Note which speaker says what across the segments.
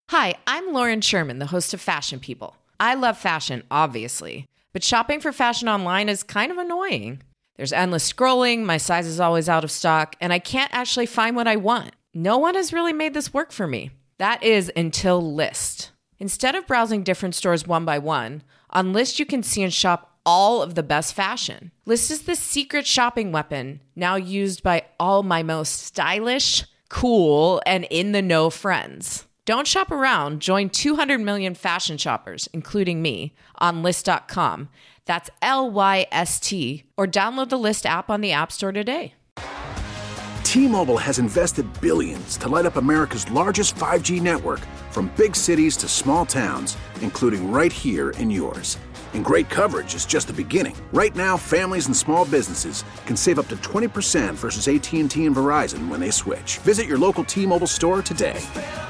Speaker 1: Hi, I'm Lauren Sherman, the host of Fashion People. I love fashion, obviously, but shopping for fashion online is kind of annoying. There's endless scrolling, my size is always out of stock, and I can't actually find what I want. No one has really made this work for me. That is until Lyst. Instead of browsing different stores one by one, on Lyst you can see and shop all of the best fashion. Lyst is the secret shopping weapon, now used by all my most stylish, cool, and in-the-know friends. Don't shop around. Join 200 million fashion shoppers, including me, on Lyst.com. That's Lyst, or download the Lyst app on the App Store today.
Speaker 2: T-Mobile has invested billions to light up America's largest 5G network, from big cities to small towns, including right here in yours. And great coverage is just the beginning. Right now, families and small businesses can save up to 20% versus AT&T and Verizon when they switch. Visit your local T-Mobile store today.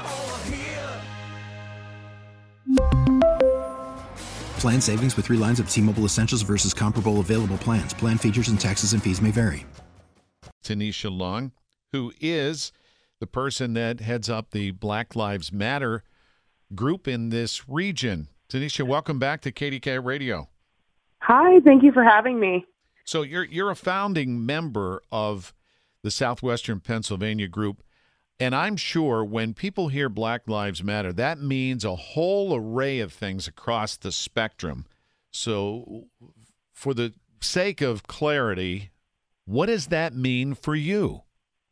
Speaker 3: Plan savings with 3 lines of T-Mobile Essentials versus comparable available plans. Plan features and taxes and fees may vary.
Speaker 4: Tanisha Long, who is the person that heads up the Black Lives Matter group in this region. Tanisha, welcome back to KDK Radio.
Speaker 5: Hi, thank you for having me.
Speaker 4: So you're a founding member of the Southwestern Pennsylvania group. And I'm sure when people hear Black Lives Matter, that means a whole array of things across the spectrum. So for the sake of clarity, what does that mean for you?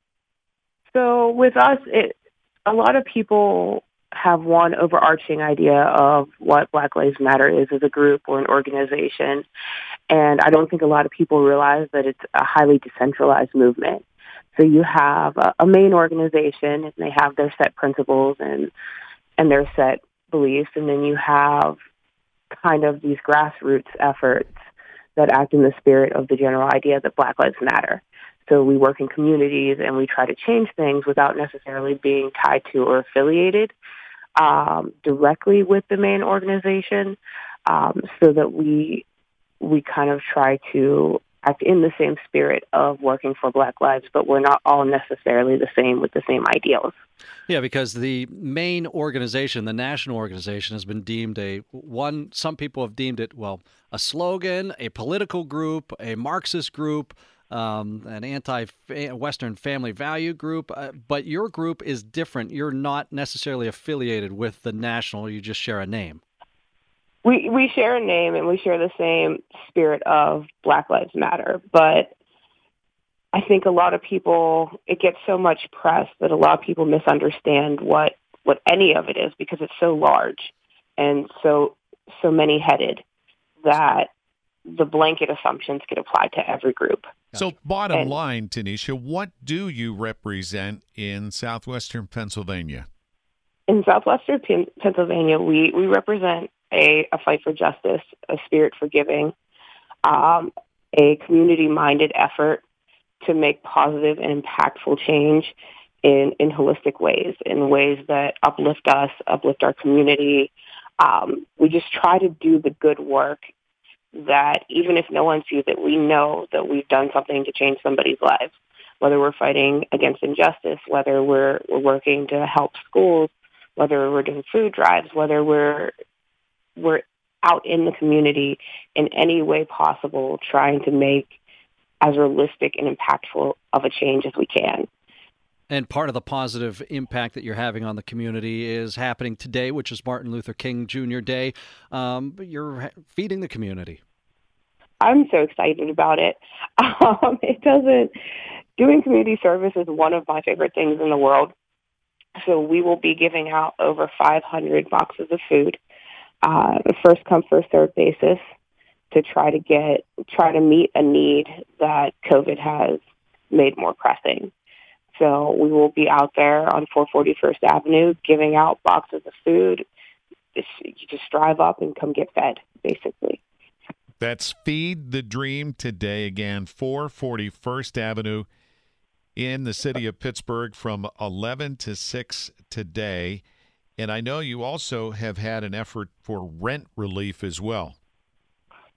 Speaker 5: So with us, a lot of people have one overarching idea of what Black Lives Matter is as a group or an organization. And I don't think a lot of people realize that it's a highly decentralized movement. So you have a main organization, and they have their set principles and their set beliefs, and then you have kind of these grassroots efforts that act in the spirit of the general idea that Black Lives Matter. So we work in communities, and we try to change things without necessarily being tied to or affiliated directly with the main organization, so that we kind of try to act in the same spirit of working for Black lives, but we're not all necessarily the same with the same ideals.
Speaker 6: Yeah, because the main organization, the national organization, has been deemed some people have deemed it, a slogan, a political group, a Marxist group, an anti-Western family value group, but your group is different. You're not necessarily affiliated with the national, you just share a name.
Speaker 5: We share a name, and we share the same spirit of Black Lives Matter, but I think a lot of people, it gets so much press that a lot of people misunderstand what any of it is, because it's so large and so many-headed that the blanket assumptions get applied to every group.
Speaker 4: So bottom line, Tanisha, what do you represent in Southwestern Pennsylvania?
Speaker 5: In Southwestern Pennsylvania, we represent a fight for justice, a spirit for giving, a community-minded effort to make positive and impactful change in holistic ways, in ways that uplift us, uplift our community. We just try to do the good work that even if no one sees it, we know that we've done something to change somebody's lives, whether we're fighting against injustice, whether we're working to help schools, whether we're doing food drives, whether we're out in the community in any way possible, trying to make as realistic and impactful of a change as we can.
Speaker 6: And part of the positive impact that you're having on the community is happening today, which is Martin Luther King Jr. Day. But you're feeding the community.
Speaker 5: I'm so excited about it. Doing community service is one of my favorite things in the world. So we will be giving out over 500 boxes of food, first come, first served basis, to try to meet a need that COVID has made more pressing. So we will be out there on 440 First Avenue giving out boxes of food. You just drive up and come get fed, basically.
Speaker 4: That's Feed the Dream today. Again, 440 First Avenue in the city of Pittsburgh from 11 to 6 today. And I know you also have had an effort for rent relief as well.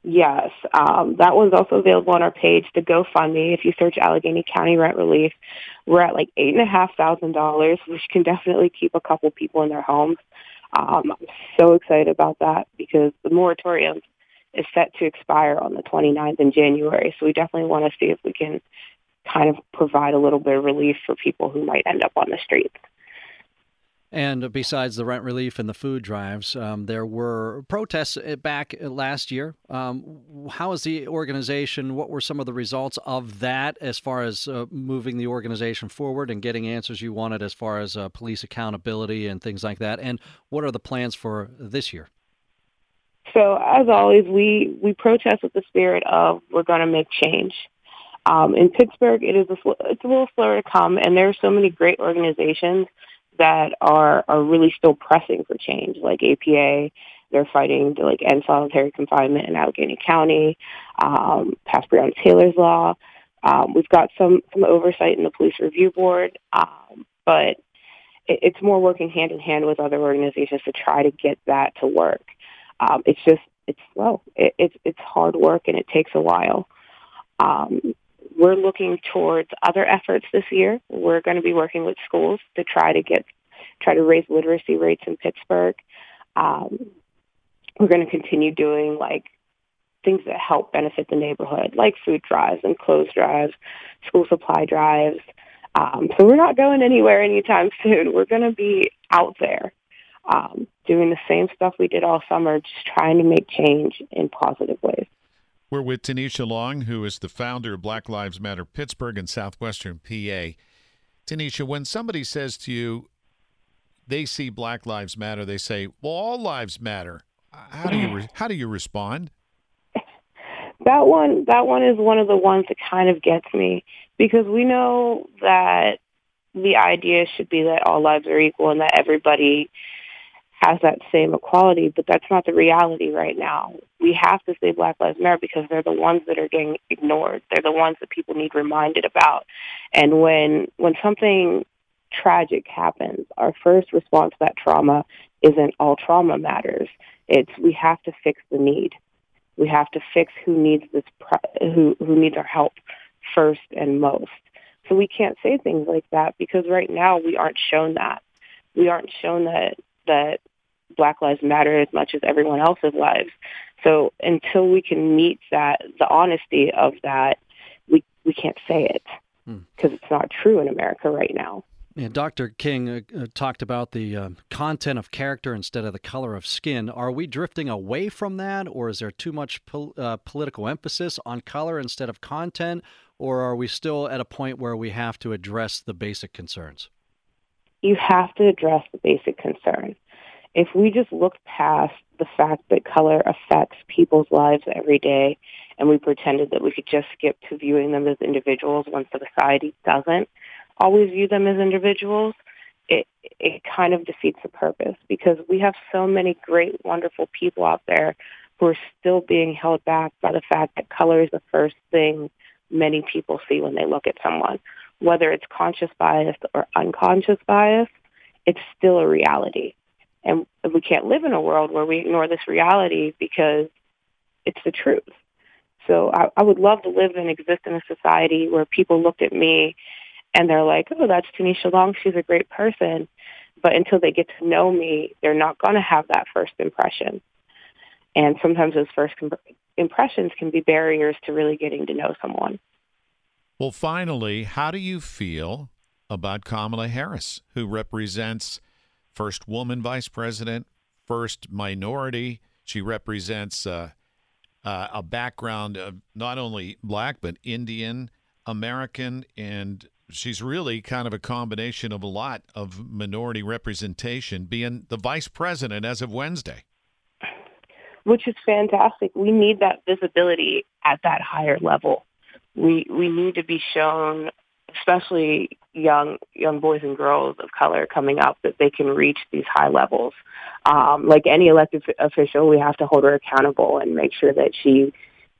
Speaker 5: Yes, that one's also available on our page, the GoFundMe. If you search Allegheny County rent relief, we're at like $8,500, which can definitely keep a couple people in their homes. I'm so excited about that because the moratorium is set to expire on the 29th in January. So we definitely want to see if we can kind of provide a little bit of relief for people who might end up on the streets.
Speaker 6: And besides the rent relief and the food drives, there were protests back last year. How is the organization? What were some of the results of that as far as moving the organization forward and getting answers you wanted as far as police accountability and things like that? And what are the plans for this year?
Speaker 5: So as always, we protest with the spirit of we're going to make change. In Pittsburgh, it's a little slower to come, and there are so many great organizations that are really still pressing for change, like APA. They're fighting to end solitary confinement in Allegheny County, pass Breonna Taylor's law. We've got some oversight in the Police Review Board, but it's more working hand in hand with other organizations to try to get that to work. It's slow. It's hard work and it takes a while. We're looking towards other efforts this year. We're going to be working with schools to try to raise literacy rates in Pittsburgh. We're going to continue doing things that help benefit the neighborhood, like food drives and clothes drives, school supply drives. So we're not going anywhere anytime soon. We're going to be out there doing the same stuff we did all summer, just trying to make change in positive ways.
Speaker 4: We're with Tanisha Long, who is the founder of Black Lives Matter Pittsburgh and Southwestern PA. Tanisha, when somebody says to you, they see Black Lives Matter, they say, well, all lives matter. How do you respond?
Speaker 5: That one is one of the ones that kind of gets me, because we know that the idea should be that all lives are equal and that everybody has that same equality, but that's not the reality right now. We have to say Black Lives Matter because they're the ones that are getting ignored. They're the ones that people need reminded about. And when something tragic happens, our first response to that trauma isn't all trauma matters. It's we have to fix the need. We have to fix who needs who needs our help first and most. So we can't say things like that because right now we aren't shown that. We aren't shown that Black Lives Matter as much as everyone else's lives. So until we can meet the honesty of that, we can't say it because it's not true in America right now.
Speaker 6: Yeah, Dr. King talked about the content of character instead of the color of skin. Are we drifting away from that, or is there too much political emphasis on color instead of content, or are we still at a point where we have to address the basic concerns?
Speaker 5: You have to address the basic concern. If we just look past the fact that color affects people's lives every day and we pretended that we could just skip to viewing them as individuals when society doesn't always view them as individuals, it kind of defeats the purpose, because we have so many great, wonderful people out there who are still being held back by the fact that color is the first thing many people see when they look at someone. Whether it's conscious bias or unconscious bias, it's still a reality. And we can't live in a world where we ignore this reality because it's the truth. So I would love to live and exist in a society where people looked at me and they're like, oh, that's Tanisha Long. She's a great person. But until they get to know me, they're not going to have that first impression. And sometimes those first impressions can be barriers to really getting to know someone.
Speaker 4: Well, finally, how do you feel about Kamala Harris, who represents first woman vice president, first minority? She represents a background of not only black, but Indian, American, and she's really kind of a combination of a lot of minority representation, being the vice president as of Wednesday.
Speaker 5: Which is fantastic. We need that visibility at that higher level. We need to be shown, especially young boys and girls of color coming up, that they can reach these high levels. Like any elected official, we have to hold her accountable and make sure that she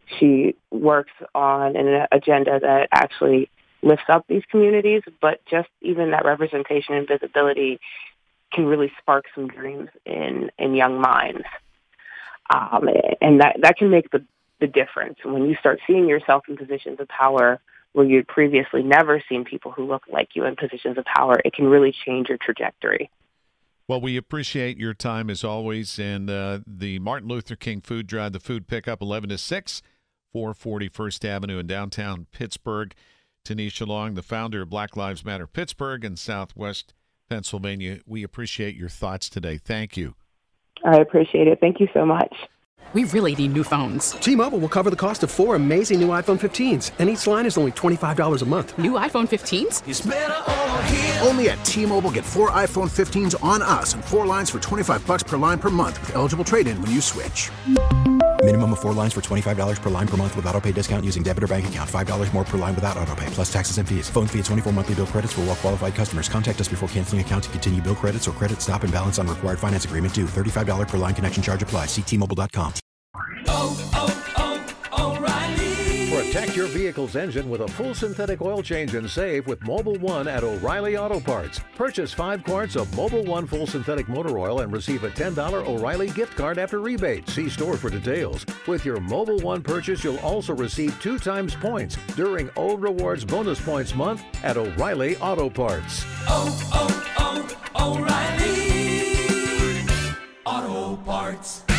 Speaker 5: works on an agenda that actually lifts up these communities. But just even that representation and visibility can really spark some dreams in young minds. And that can make the the difference. When you start seeing yourself in positions of power where you'd previously never seen people who look like you in positions of power, it can really change your trajectory.
Speaker 4: Well, we appreciate your time as always. And the Martin Luther King Food Drive, the food pickup, 11 to 6, 440 First Avenue in downtown Pittsburgh. Tanisha Long, the founder of Black Lives Matter Pittsburgh and Southwest Pennsylvania, we appreciate your thoughts today. Thank you.
Speaker 5: I appreciate it. Thank you so much.
Speaker 7: We really need new phones.
Speaker 8: T-Mobile will cover the cost of 4 amazing new iPhone 15s, and each line is only $25 a month.
Speaker 7: New iPhone 15s?
Speaker 2: It's better over here. Only at T-Mobile, get 4 iPhone 15s on us and 4 lines for $25 per line per month with eligible trade-in when you switch.
Speaker 3: Minimum of 4 lines for $25 per line per month with autopay discount using debit or bank account. $5 more per line without autopay, plus taxes and fees. Phone fee at 24 monthly bill credits for well-qualified customers. Contact us before canceling account to continue bill credits or credit stop and balance on required finance agreement due. $35 per line connection charge applies. See T-Mobile.com.
Speaker 9: O'Reilly. Protect your vehicle's engine with a full synthetic oil change and save with Mobil 1 at O'Reilly Auto Parts. Purchase 5 quarts of Mobil 1 full synthetic motor oil and receive a $10 O'Reilly gift card after rebate. See store for details. With your Mobil 1 purchase, you'll also receive 2 times points during O Rewards Bonus Points Month at O'Reilly Auto Parts.
Speaker 10: O'Reilly Auto Parts.